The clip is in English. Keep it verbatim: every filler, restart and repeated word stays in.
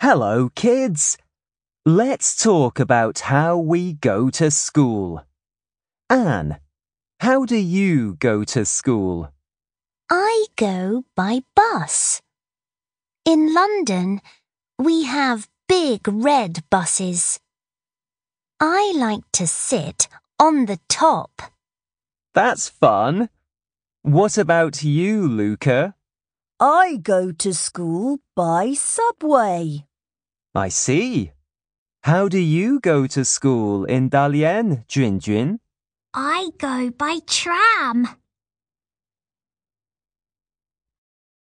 Hello, kids. Let's talk about how we go to school. Anne, how do you go to school? I go by bus. In London, we have big red buses. I like to sit on the top. That's fun. What about you, Luca? I go to school by subway. I see. How do you go to school in Dalian, Junjun? I go by tram.